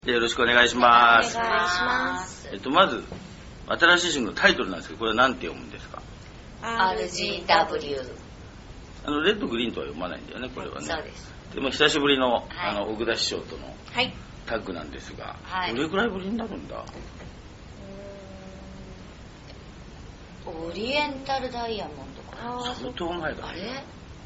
よろしくお願いします。 お願いします。 まず新しいシングルのタイトルなんですけど、これは何て読むんですか？ RGW。 レッドグリーンとは読まないんだよね、これはね。 そうです。 でも久しぶりの、奥田師匠とのはいタッグなんですが、 はい、 どれくらいぶりになるんだ？ オリエンタルダイヤモンドかな。 相当前だね。 あれ？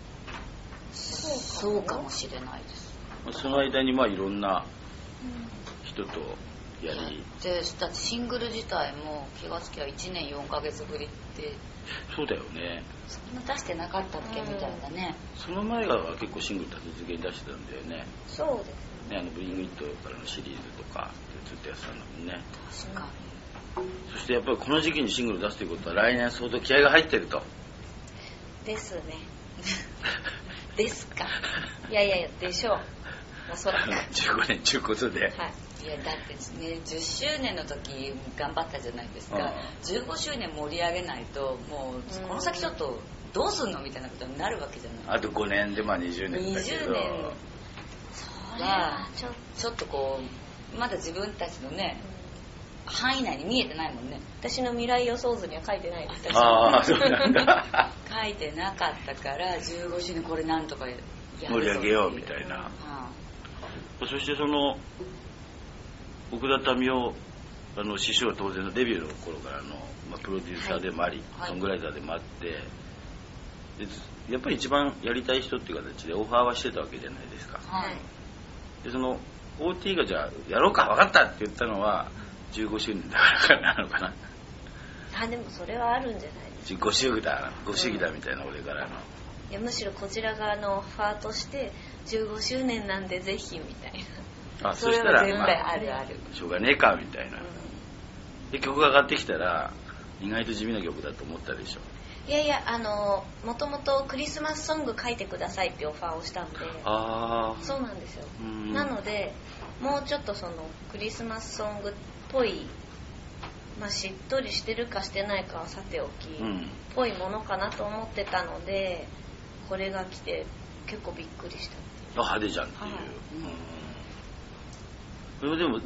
そうかもしれないです。 その間にいろんな人とやりで、だってシングル自体も気がつきは1年4ヶ月ぶりって。 そうだよね。 そんな出してなかったっけみたいなね。 その前は結構シングル立て続けに出してたんだよね。 そうですね。ブリングイットからのシリーズとかずっとやってたんだもんね。 確かに。 そしてやっぱりこの時期にシングル出すということは来年相当気合が入ってると。 ですね。ですか。いやでしょう。おそらく 15年中ことで、 はい、いやだってね、10周年の時頑張ったじゃないですか。15周年盛り上げないともうこの先ちょっとどうすんのみたいなことになるわけじゃない。 あと5年で20年だけど、 20年それはちょっとこうまだ自分たちのね、範囲内に見えてないもんね。 私の未来予想図には書いてないです。 ああ、そうなんだ。 書いてなかったから15周年これなんとかやるぞ盛り上げようみたいな。そしてその奥田民生師匠は当然のデビューの頃からの、プロデューサーでもあり、ソングライターでもあって、でやっぱり一番やりたい人っていう形でオファーはしてたわけじゃないですか。でその OT がじゃあやろうか分かったって言ったのは15周年だからなのかな。 でもそれはあるんじゃないですか。 ご主義だみたいな、俺からの。 いやむしろこちら側のオファーとして15周年なんでぜひみたいな。 そしたら絶対あるある、 しょうがねえかみたいな、で曲が上がってきたら意外と地味な曲だと思ったでしょ。 いやもともとクリスマスソング書いてくださいってオファーをしたんで。そうなんですよ。なのでもうちょっとそのクリスマスソングっぽい、しっとりしてるかしてないかはさておき、ぽいものかなと思ってたので、これが来て結構びっくりした。 派手じゃんっていう、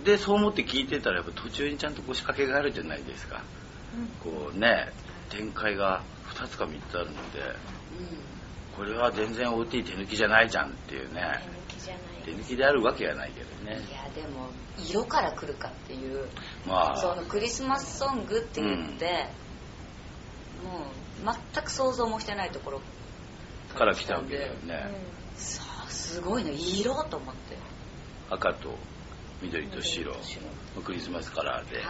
でそう思って聞いてたらやっぱ途中にちゃんと仕掛けがあるじゃないですか。こうね、展開が2つか3つあるので、これは全然 OT 手抜きじゃないじゃんっていうね。手抜きであるわけがないけどね。 いやでも色から来るかっていう、そのクリスマスソングって言って、もう全く想像もしてないところから来たわけだよね。 すごいの色と思って、 赤と緑と白のクリスマスカラーで、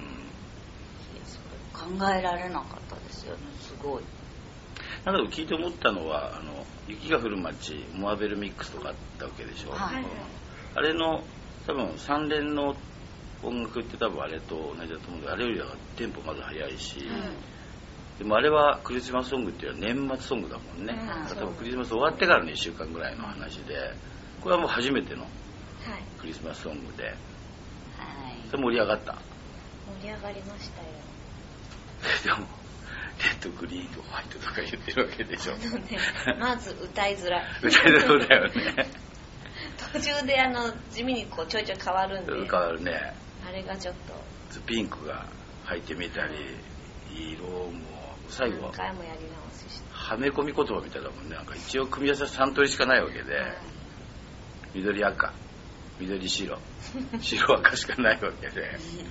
考えられなかったですよね。すごい。 だけど聞いて思ったのは雪が降る街モアベルミックスとかあったわけでしょ。あれの多分3連の音楽って多分あれと同じだと思うけど、あれよりはテンポまず速いし、でもあれはクリスマスソングっていうのは年末ソングだもんね。多分クリスマス終わってからの1週間ぐらいの話で、これはもう初めてのクリスマスソングで、盛り上がった。 盛り上がりましたよ。 でもレッドグリーンとホワイトとか言ってるわけでしょ。 まず歌いづらい。 歌いづらいだよね。 途中で地味にちょいちょい変わるんで。 変わるね。 あれがちょっとピンクが入ってみたり、色も最後は何回もやり直しして、 はめ込み言葉みたいだもんね。なんか一応組み合わせは3通りしかないわけで、緑赤、緑白、白赤しかないわけで。 そうなんですよ。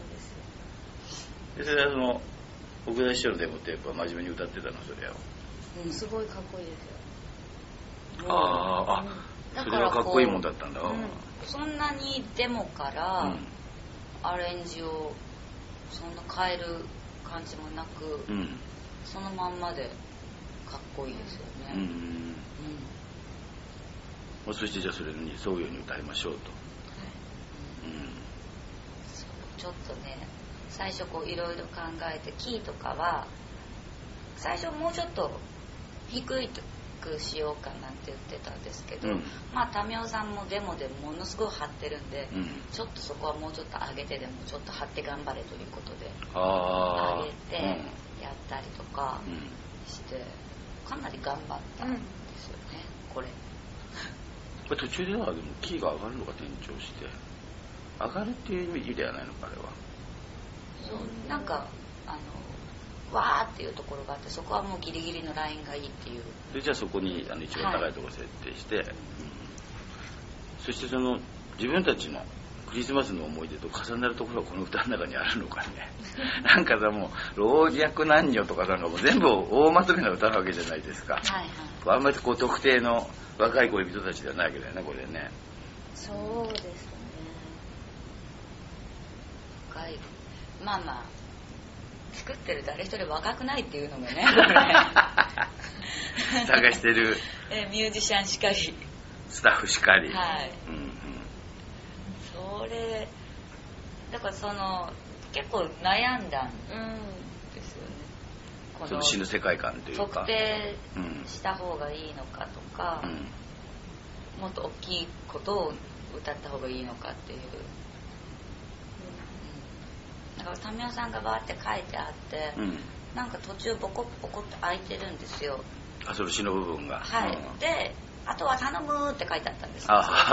でそれはその奥田師匠のデモテープは真面目に歌ってたの、それを。 すごいかっこいいですよ。 それはかっこいいもんだったんだ。 そんなにデモからアレンジをそんな変える感じもなく、そのまんまでかっこいいですよね。 そしてじゃあそれに沿うように歌いましょうと。 ちょっとね、最初いろいろ考えて、キーとかは最初もうちょっと低くしようかなんて言ってたんですけど、民生さんもデモでものすごい張ってるんで、ちょっとそこはもうちょっと上げてでもちょっと張って頑張れということで上げてやったりとかして、かなり頑張ったんですよね、これ。 途中ではでもキーが上がるのが転調して、 上がるっていう意味ではないのか、あれは。 なんかわーっていうところがあって、そこはもうギリギリのラインがいいっていう。 でじゃあそこに一番高いところを設定して、そしてその自分たちのクリスマスの思い出と重なるところがこの歌の中にあるのかね。なんかさ、もう老若男女とかなんかもう全部大まとめな歌なわけじゃないですか。はいはい、あんまりこう特定の若い恋人たちではないわけだよね、これね。 そうですね。 若い、まあまあ作ってる誰一人若くないっていうのもね探してるミュージシャンしかりスタッフしかり、 はい、それだから結構悩んだんですよね、 その死ぬ世界観というか特定した方がいいのかとか、もっと大きいことを歌った方がいいのかっていう、だからタミオさんがバーって書いてあって、なんか途中ボコボコって開いてるんですよ。 その詩の部分が。 はい、であとは頼むって書いてあったんですよ。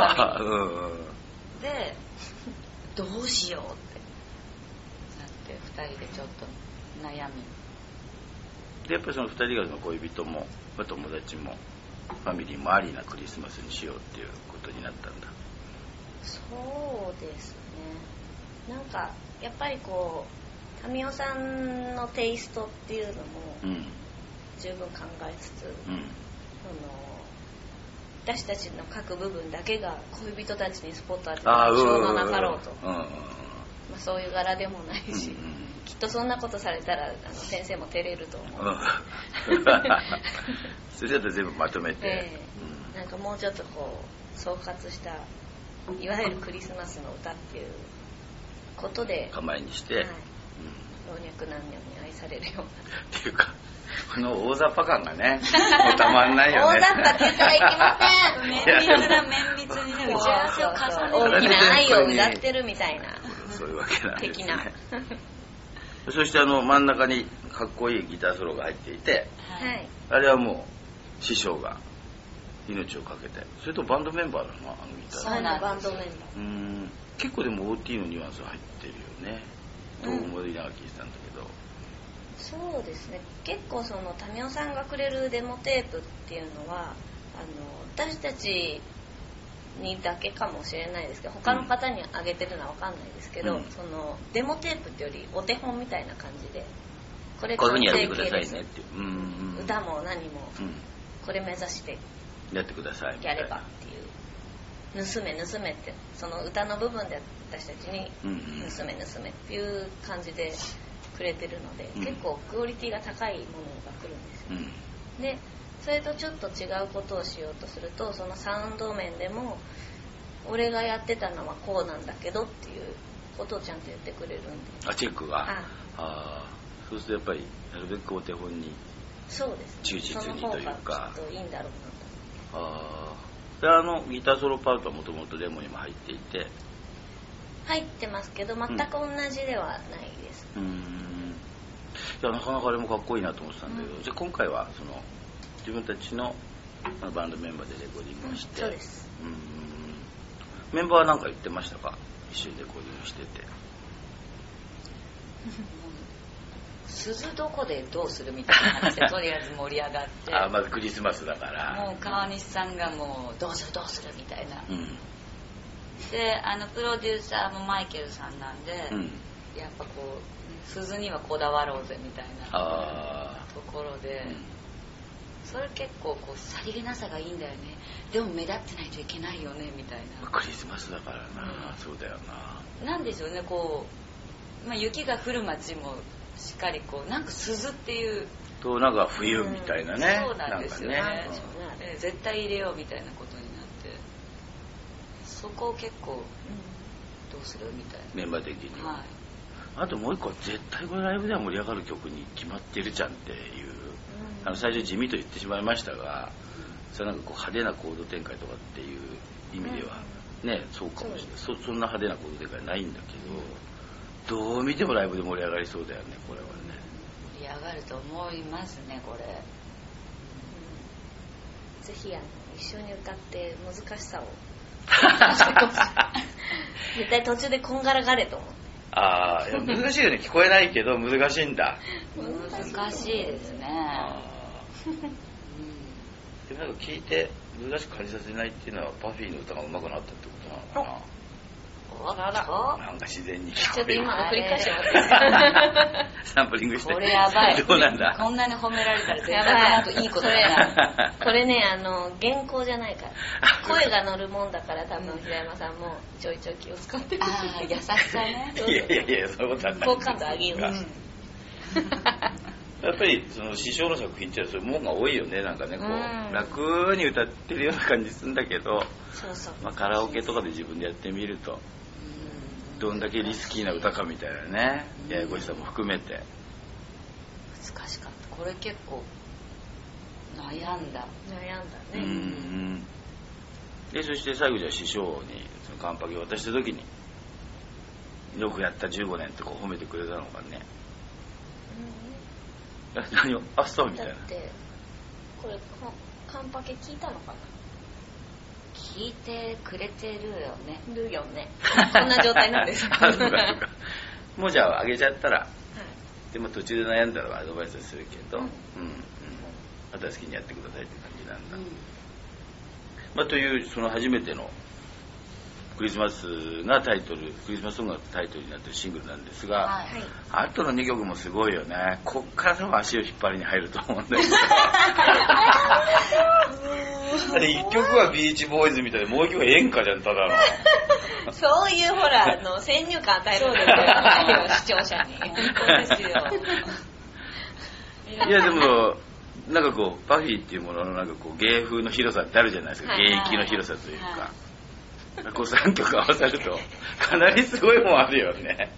でどうしようってなって2人でちょっと悩みで、やっぱりその2人がの恋人も友達もファミリーもありなクリスマスにしようっていうことになったんだ。 そうですね。なんかやっぱりこうタミオさんのテイストっていうのも十分考えつつ、私たちの各部分だけが恋人たちにスポット当ててもしょうがなかろうと、そういう柄でもないし、きっとそんなことされたら先生も照れると思う。 それだと全部まとめて、 なんかもうちょっとこう総括したいわゆるクリスマスの歌っていうことで構えにして、 老若男女に愛されるようなっていうか、この大雑把感がねもうたまんないよね。 大雑把って言ったらいけません。 綿密にね、打ち合わせを重ねて大きな愛を歌ってるみたいなそういうわけなんですね。 的なそして真ん中にかっこいいギターソロが入っていて、あれはもう師匠が命をかけて、それとバンドメンバーなの、ギター。 そうなバンドメンバー。 結構でも OT のニュアンス入ってるよね、と思いながら聞いてたんだけど。 そうですね。結構タミオさんがくれるデモテープっていうのは私たちにだけかもしれないですけど、他の方にあげてるのは分かんないですけど、デモテープってよりお手本みたいな感じで、 こういうふうにやってくださいねっていう、 歌も何もこれ目指してやってくださいやればっていう、盗めってその歌の部分で私たちに盗めっていう感じでくれてるので、結構クオリティが高いものが来るんですよ、でそれとちょっと違うことをしようとすると、そのサウンド面でも俺がやってたのはこうなんだけどっていうことをちゃんと言ってくれるんで。 チェックが。そうするとやっぱりなるべくお手本に忠実にというか、 きっといいんだろうなと。でギターソロパートはもともとデモにも入っていて。 入ってますけど全く同じではないです。 いや、なかなかあれもかっこいいなと思ってたんだけど、じゃあ今回は自分たちのバンドメンバーでレコーディングをして、 そうです。 メンバーは何か言ってましたか、一緒にレコーディングしてて。 鈴どこでどうするみたいな話でとりあえず盛り上がってまずクリスマスだからもう川西さんがもうどうするみたいな、でプロデューサーもマイケルさんなんで、やっぱこう鈴にはこだわろうぜみたいなところで、それ結構こうさりげなさがいいんだよね、でも目立ってないといけないよねみたいな。 クリスマスだからな、そうだよな。なんでしょうね、こう、雪が降る街もしっかりこうなんか鈴っていうとなんか冬みたいなね、 そうなんですよね、絶対入れようみたいなことになって、そこを結構、どうするみたいな、 メンバー的に、あともう一個は絶対これライブでは盛り上がる曲に決まってるじゃんっていう、最初地味と言ってしまいましたが、それなんかこう派手なコード展開とかっていう意味ではね、そうかもしれない。そんな派手なコード展開ないんだけど、どう見てもライブで盛り上がりそうだよね、これはね。 盛り上がると思いますね、これ。 ぜひ一緒に歌って難しさを絶対途中でこんがらがれと思って。 ああ、難しいよね。聞こえないけど難しいんだ。 難しいですね。 でもなんか聞いて難しく感じさせないっていうのはパフィーの歌が上手くなったってことなのかな。なんか自然に聞こえる。 ちょっと今の繰り返してもらっていいですか。 サンプリングして。 これやばい。 どうなんだ。 こんなに褒められたら絶対なんかいいことだな。 これね、原稿じゃないから。声が乗るもんだから多分平山さんもちょいちょい気を使ってる。 ああ、優しさね。 いや、そういうことはない。 好感度上げよう。 やっぱりその師匠の作品ってそういうもんが多いよね。なんかね、こう楽に歌ってるような感じするんだけど、まあカラオケとかで自分でやってみるとどんだけリスキーな歌かみたいなね、ややこしさも含めて難しかった。これ結構悩んだね。 でそして最後じゃあ師匠にそのカンパケを渡した時によくやった15年ってこう褒めてくれたのかね。何をあっそうみたいな。 だってこれカンパケ聞いたのかな。 聞いてくれてるよね。 こんな状態なんです。 もうじゃああげちゃったら、でも途中で悩んだらアドバイスするけど、あとは好きにやってくださいって感じなんだ。まあというその初めてのクリスマスソングがタイトルになってるシングルなんですが、あとの2曲もすごいよね。こっから多分足を引っ張りに入ると思うんだけど。1曲はビーチボーイズみたいでもう1曲は演歌じゃん、ただの。 そういうほら先入観与えるんですよ、視聴者に。 本当ですよ。 いやでもなんかこうパフィーっていうもののなんかこう芸風の広さってあるじゃないですか。芸域の広さというか。こう3曲合わさるとかなりすごいもんあるよね。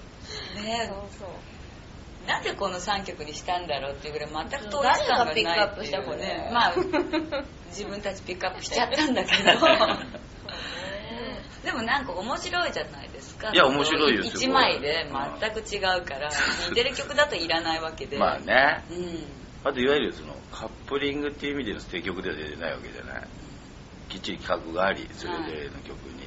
なんでこの3曲にしたんだろうっていうぐらい全く統一感がないっていう。誰がピックアップした子ね。まあ自分たちピックアップしちゃったんだけど。でもなんか面白いじゃないですか。 いや面白いよ。 1枚で全く違うから似てる曲だといらないわけで。 まあね。あといわゆるそのカップリングっていう意味での捨て曲では出てないわけじゃない。きっちり企画があり、それでの曲に、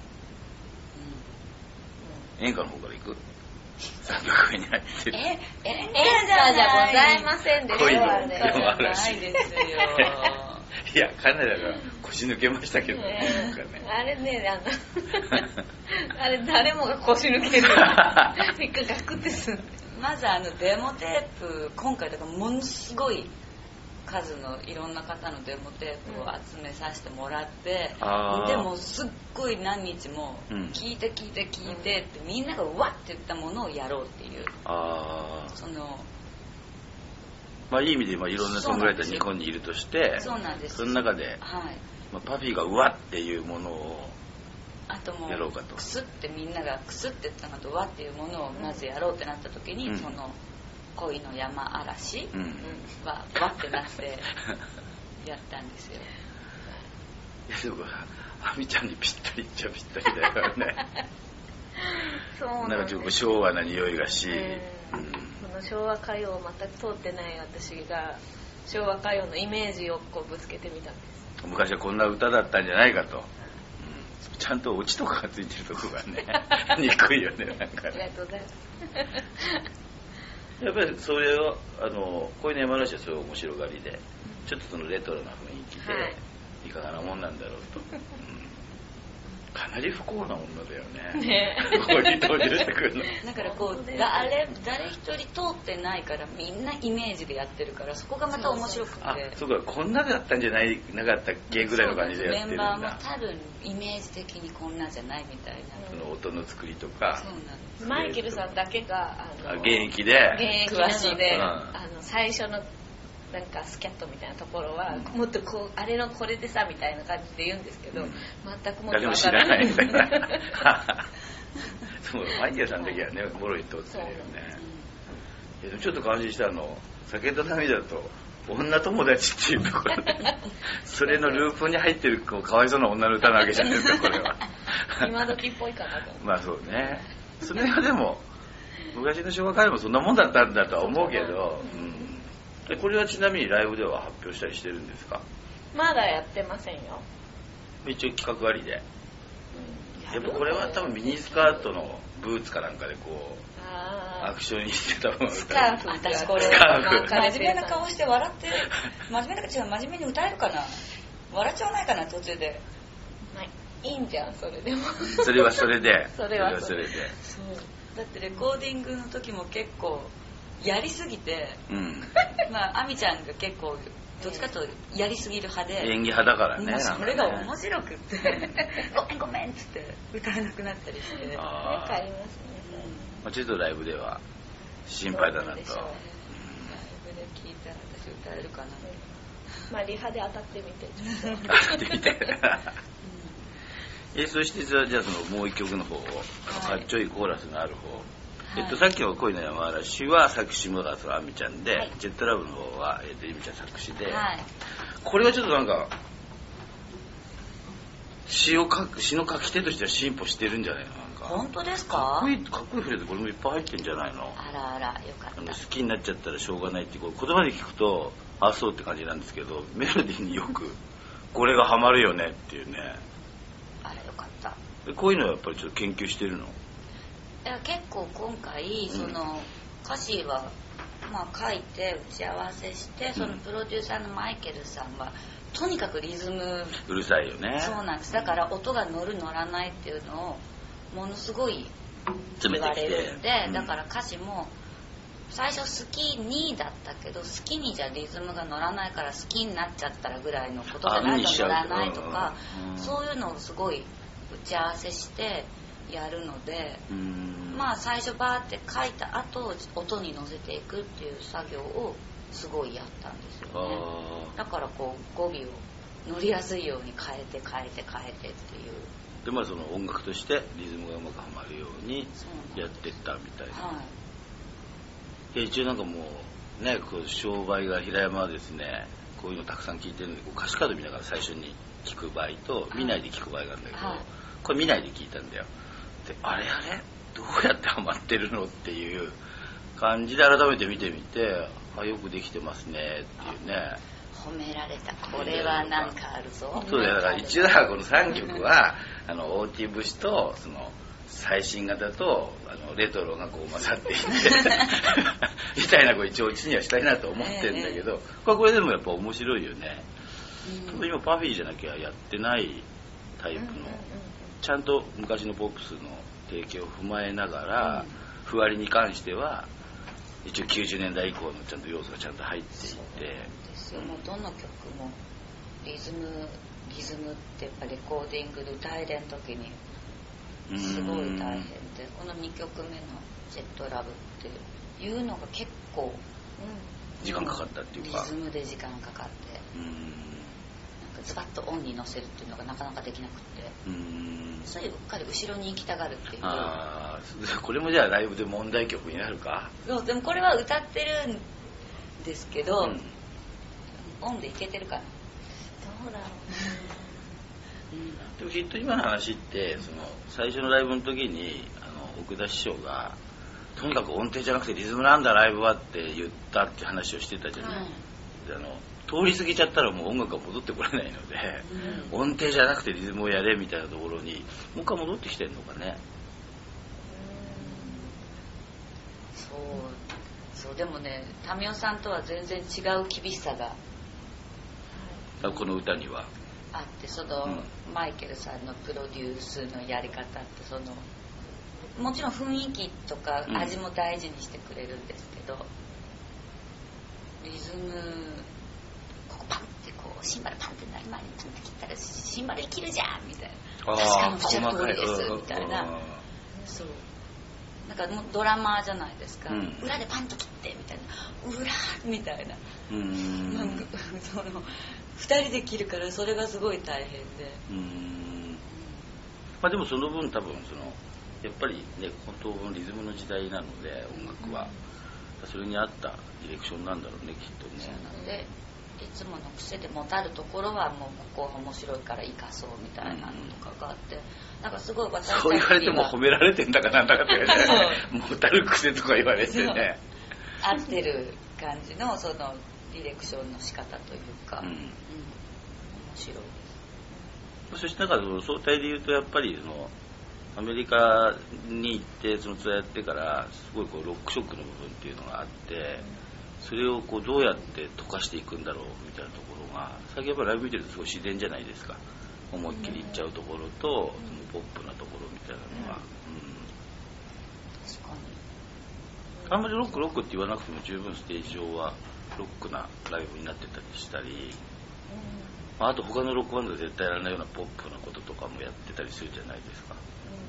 演歌の方から行く3曲目に入ってる。 演歌じゃございませんでした。 恋のないですよ。 いや、かなり腰抜けましたけどね。 あれね、あれ誰もが腰抜ける。一回ガクってすんで。 まずデモテープ、今回だからものすごい数のいろんな方のデモテープを集めさせてもらって、でもすっごい何日も聞いてってみんながうわって言ったものをやろうっていう、そのまあいい意味でいろんなソングライター日本にいるとして、 そうなんです。 その中で、パフィーがうわっていうものをあともやろうかと。 クスってみんながクスって言ったのとうわっていうものをまずやろうってなった時に、その恋の山嵐はわってなってやったんですよ。 いやでもあみちゃんにぴったりっちゃぴったりだよね。 そうなんかちょっと昭和な匂いがし、 その昭和歌謡を全く通ってない私が昭和歌謡のイメージをこうぶつけてみたんです。 昔はこんな歌だったんじゃないかと。ちゃんとオチとかがついてるとこがね憎いよね。なんかね。 ありがとうございます。 やっぱりそれをこういう山梨はそういう面白がりで、ちょっとそのレトロな雰囲気でいかがなもんなんだろうと、かなり不幸な女だよね。こういう登場してくるの。 だからこう誰一人通ってないからみんなイメージでやってるからそこがまた面白くて。 そうか、こんなだったんじゃなかったっけぐらいの感じでやってるんだ。 メンバーも多分イメージ的にこんなじゃないみたいな。 その音の作りとか。 そうなんです。 マイケルさんだけが現役で詳しいで、最初のなんかスキャットみたいなところは、もっとこうあれのこれでさみたいな感じで言うんですけど、全くもっと分からないみたいな。 そう、マイケルさんだけはねボロいとってるよね。でもちょっと感心した酒と涙と女友達っていうところでそれのループに入ってるかわいそうな女の歌なわけじゃないですか、これは。 今時っぽいかなと。 まあそうね。それはでも昔の昭和歌謡もそんなもんだったんだとは思うけど、これはちなみにライブでは発表したりしてるんですか？ まだやってませんよ。 一応企画ありで、 でもこれは多分ミニスカートのブーツかなんかでこうアクションにしてたもん。 スカーフ。私これ真面目な顔して笑って真面目に歌えるかな、笑っちゃわないかな途中で。いいんじゃんそれでも。 それはそれで。 それはそれで。そうだってレコーディングの時も結構やりすぎて、まあ亜美ちゃんが結構どっちかとやりすぎる派で、 演技派だからね。 それが面白くってごめんっつって歌えなくなったりして。 わかりますね。 ちょっとライブでは心配だなと。ライブで聞いたら私歌えるかな。 まあリハで当たってみて。 当たってみて。そしてじゃあそのもう一曲の方を、かっちょいいコーラスのある方、さっきの恋の山嵐は作詞もがあみちゃんで、ジェットラブの方はゆみちゃん作詞で、これはちょっとなんか詩の書き手としては進歩してるんじゃないの？なんか本当ですか？ かっこいいフレーズこれもいっぱい入ってんじゃないの？ あらあら、よかった。 好きになっちゃったらしょうがないってこう言葉で聞くとあそうって感じなんですけど、メロディーによくこれがハマるよねっていうね。 あらよかった。 こういうのはやっぱりちょっと研究してるの？ いや結構今回その歌詞はまあ書いて打ち合わせして、そのプロデューサーのマイケルさんはとにかくリズムうるさいよね。 そうなんです。だから音が乗る乗らないっていうのをものすごい言われるんで、だから歌詞も最初好きにだったけど、好きにじゃリズムが乗らないから好きになっちゃったらぐらいのことじゃないと乗らないとか、そういうのをすごい打ち合わせしてやるので、まあ最初バーって書いた後音に乗せていくっていう作業をすごいやったんですよね。だからこう語尾を乗りやすいように変えてっていうで、まあその音楽としてリズムがうまくはまるようにやってったみたいな。一応なんかもうね、こう商売が平山はですね、こういうのたくさん聞いてるんで、こう歌詞カード見ながら最初に聞く場合と見ないで聞く場合があるんだけど、これ見ないで聞いたんだよ。で、あれどうやってハマってるのっていう感じで改めて見てみて、よくできてますねっていうね。 褒められた。これはなんかあるぞ。 そうだよ。だから一応だからこの3曲はオーティブシとその最新型とレトロがこう混ざっていてみたいなこう一応うちにはしたいなと思ってるんだけど、これでもやっぱ面白いよね。今パフィーじゃなきゃやってないタイプの、ちゃんと昔のポップスの提携を踏まえながら、ふわりに関しては一応90年代以降のちゃんと要素がちゃんと入っていて、 ですよ。もうどの曲もリズムってやっぱレコーディングで歌えれん時にすごい大変で、この2曲目の「ジェットラブ」っていうのが結構、 時間かかったっていうか、 リズムで時間かかって、なんかズバッとオンに乗せるっていうのがなかなかできなくて、そういううっかり後ろに行きたがるっていう。 これもじゃあライブで問題曲になるか。 そう、でもこれは歌ってるんですけど、オンでいけてるかな。 どうだろう。でもきっと今の話ってその最初のライブの時に奥田師匠がとにかく音程じゃなくてリズムなんだライブはって言ったって話をしてたじゃない。で通り過ぎちゃったらもう音楽が戻ってこれないので、音程じゃなくてリズムをやれみたいなところにもう一回戻ってきてるのかね。 そうでもね、民生さんとは全然違う厳しさがこの歌にはあって、その、マイケルさんのプロデュースのやり方ってそのもちろん雰囲気とか味も大事にしてくれるんですけど、リズムここパンってこうシンバルパンってなる前にパンって切ったらシンバル生きるじゃんみたいな、確かにおっしゃる通りですみたいな、そうなんかもうドラマーじゃないですか、裏でパンと切ってみたいな、裏みたいな、なんかその2人で切るからそれがすごい大変で、 まあでもその分多分そのやっぱりね本当のリズムの時代なので音楽は、それに合ったディレクションなんだろうねきっとね。 なのでいつもの癖でもたるところはもうここは面白いから生かそうみたいなのとかがあって、なんかすごい私たちにはそう言われても褒められてんだかなんだかってねもたる癖とか言われてね合ってる感じのそのディレクションの仕方というか、面白いです。 そしてなんか相対で言うとやっぱりアメリカに行ってそのツアーやってからすごいこうロックショックの部分っていうのがあって、それをこうどうやって溶かしていくんだろうみたいなところが最近やっぱりライブ見てるとすごい自然じゃないですか。思いっきりいっちゃうところと、ポップなところみたいなのが、 確かにあんまりロックって言わなくても十分ステージ上はロックなライブになってたりしたり、あと他のロックバンドで絶対やらないようなポップなこととかもやってたりするじゃないですか。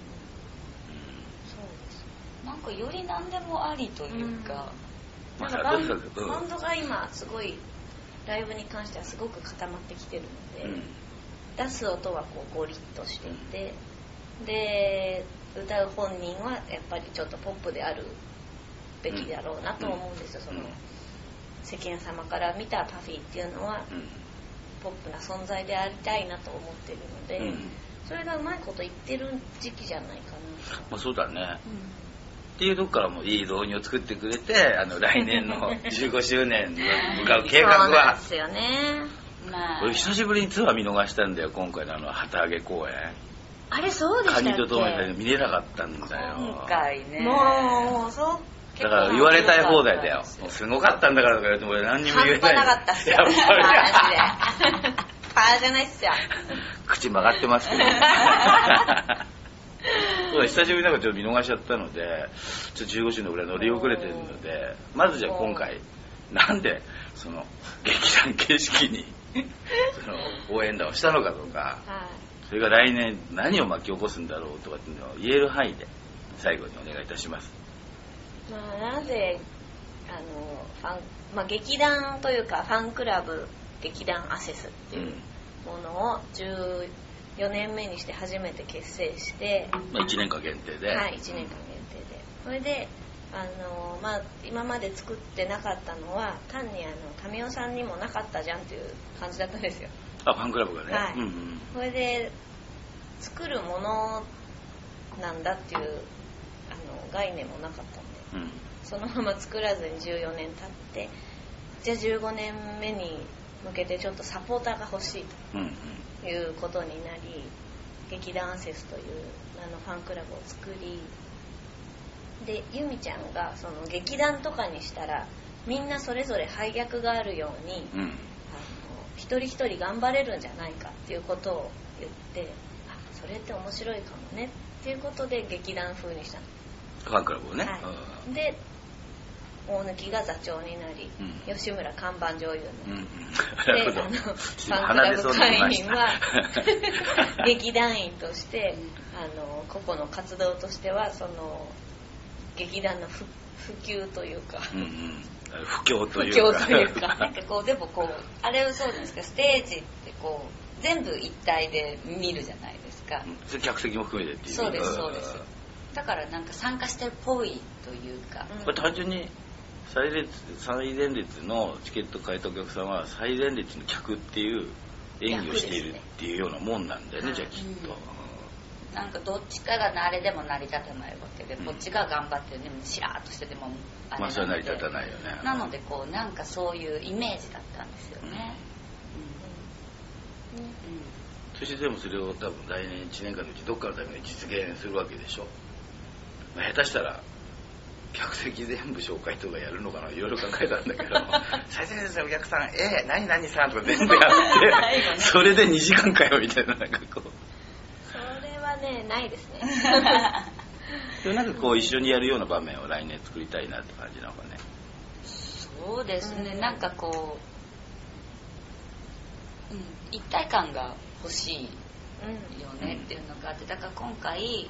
そうです。なんかより何でもありというか、 なんかバンドが今すごいライブに関してはすごく固まってきてるので、出す音はこうゴリッとしていて、で歌う本人はやっぱりちょっとポップであるべきだろうなと思うんですよ。その世間様から見たパフィーっていうのは、ポップな存在でありたいなと思ってるので、それがうまいこと言ってる時期じゃないかな。 まあそうだね、っていうとこからもいい導入を作ってくれて、来年の15周年に向かう計画はそうなんですよね。 俺久しぶりにツアー見逃したんだよ、今回の旗揚げ公演。 あれそうでしたっけ？ カニとトマト見れなかったんだよ。 今回ね。 もうそう。 だから言われたい放題だよ。もうすごかったんだからとか言われても俺何にも言えない。 半端なかったっすよ。マジで。パーじゃないっすよ。 口曲がってますけど。そうだ、久しぶりになんかちょっと見逃しちゃったので、ちょっと15周のぐらい乗り遅れてるので、まずじゃあ今回なんでその劇団形式にその応援団をしたのかとか、それが来年何を巻き起こすんだろうとかっていうのを言える範囲で最後にお願いいたします。 なぜ劇団というかファンクラブ劇団アセスっていうものを14年目にして初めて結成して、 1年間限定で、 はい、1年間限定で、それで今まで作ってなかったのは単に民生さんにもなかったじゃんっていう感じだったんですよ。 ファンクラブがね、 はい、それで作るものなんだっていう概念もなかったんで、そのまま作らずに14年経って、じゃあ15年目に向けてちょっとサポーターが欲しいということになり、劇団アセスというファンクラブを作り、で由美ちゃんがその劇団とかにしたらみんなそれぞれ配役があるように、一人一人頑張れるんじゃないかっていうことを言って、それって面白いかもねっていうことで劇団風にしたの。 ファンクラブをね、 で大貫が座長になり、吉村看板女優になり、でファンクラブ会員は劇団員として個々の活動としてはその劇団の普及というか、 布教というかなんかこうでもこうあれをそうですか、ステージってこう全部一体で見るじゃないですか。 客席も含めてっていう。 そうですそうです。だからなんか参加してるっぽいというか、 これ単純に最前列のチケット買えたお客さんは最前列の客っていう演技をしているっていうようなもんなんだよね、じゃあきっと。 なんかどっちかがあれでも成り立たないわけで、こっちが頑張ってでもしらーっとしててもあれなので、 それは成り立たないよね。 なのでこうなんかそういうイメージだったんですよね。 そしてでもそれを多分来年1年間のうちどっかのために実現するわけでしょ。下手したら客席全部紹介とかやるのかな、いろいろ考えたんだけど最前列のお客さん何々さんとか全部やってそれで2時間かよみたいな、なんかこうそれはねないですねでもなんかこう一緒にやるような場面を来年作りたいなって感じなのかね。 そうですね、なんかこう、一体感が欲しいよねっていうのがあって、だから今回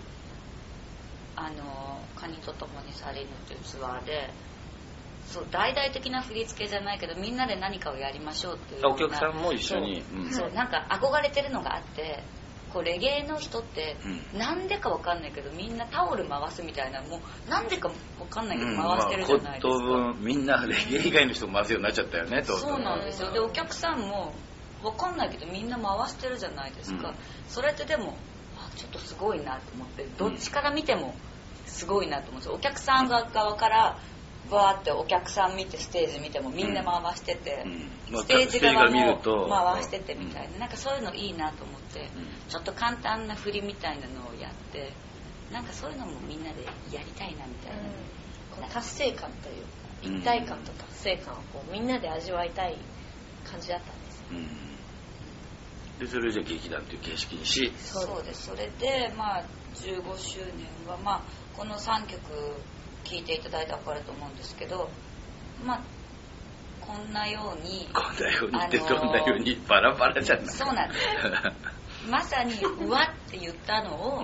カニと共に去りぬっていうツアーで、そう大々的な振り付けじゃないけどみんなで何かをやりましょうっていうような、 お客さんも一緒にそうなんか憧れてるのがあって、こうレゲエの人ってなんでかわかんないけどみんなタオル回すみたいな、もうなんでかわかんないけど回してるじゃないですか。 みんなレゲエ以外の人も回すようになっちゃったよね。 そうなんですよ。でお客さんもわかんないけどみんな回してるじゃないですか。それってでもちょっとすごいなと思って、どっちから見てもすごいなと思うんですよ。お客さん側からバーってお客さん見てステージ見てもみんな回してて、ステージ側も回しててみたいな、なんかそういうのいいなと思って、ちょっと簡単な振りみたいなのをやって、 なんかそういうのもみんなでやりたいなみたいな、 こう達成感というか一体感と達成感をこうみんなで味わいたい感じだったんです、 でそれをじゃあ劇団という形式にし、 そうです。それでまあ15周年はまあこの3曲聴いていただいたら分かると思うんですけど、まあこんなようにってどんなようにバラバラじゃない。 そうなんですまさにうわって言ったのを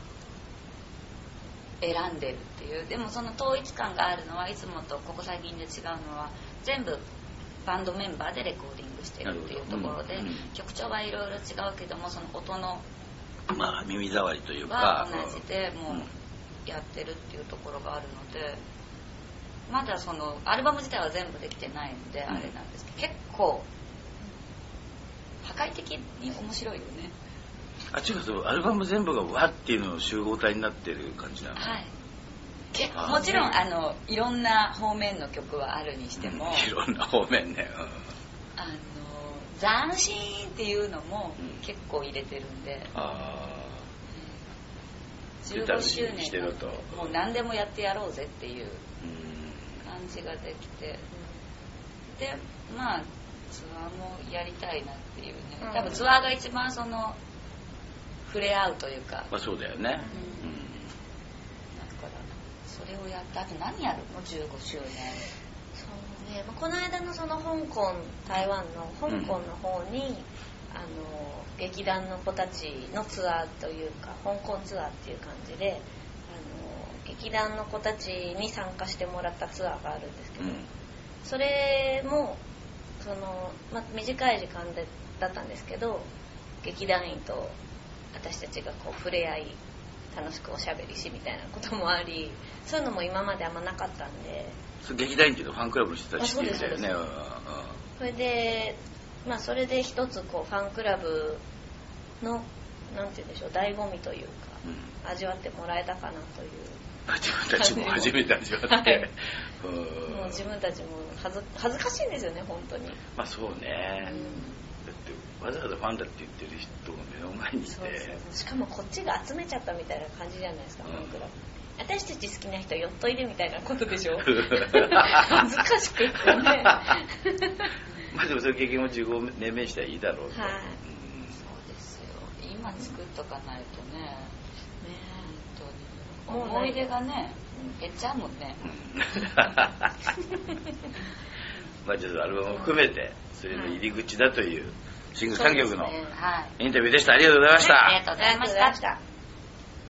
選んでるっていう。でもその統一感があるのはいつもとここ最近で違うのは全部バンドメンバーでレコーディングしてるっていうところで、曲調はいろいろ違うけどもその音のまあ耳障りというかは同じでもうやってるっていうところがあるので、まだそのアルバム自体は全部できてないのであれなんですけど、結構破壊的に面白いよね。 違う、そうアルバム全部がわっていうのの集合体になってる感じなの。 はい。もちろんいろんな方面の曲はあるにしても、 いろんな方面ね、 斬新っていうのも結構入れてるんで、15周年だともう何でもやってやろうぜっていう感じができて、でまあツアーもやりたいなっていうね、多分ツアーが一番その触れ合うというか、 まあそうだよね、 それをやった後何やるの15周年。 そうね、この間のその香港台湾の香港の方に、劇団の子たちのツアーというか香港ツアーっていう感じで劇団の子たちに参加してもらったツアーがあるんですけど、それもその、短い時間だったんですけど劇団員と私たちがこう触れ合い楽しくおしゃべりしみたいなこともあり、そういうのも今まであんまなかったんで。 劇団員っていうのはファンクラブの人たちって言うんだよね。 それでそれで一つこうファンクラブのなんて言うんでしょう、醍醐味というか、味わってもらえたかなという。 自分たちも初めて味わって、もう自分たちも恥ずかしいんですよね本当に。 まあそうね、だってわざわざファンだって言ってる人が目の前にいて、 しかもこっちが集めちゃったみたいな感じじゃないですか、ファンクラブ。私たち好きな人寄っといでみたいなことでしょ恥ずかしくってねまあでもそういう経験も15年目にしたらいいだろうと、 そうですよ、今作っとかないとね、本当に思い出がね減っちゃうもんねまあちょっとアルバムも含めてそれの入り口だというシングル3曲のインタビューでした。ありがとうございました。 ありがとうございました。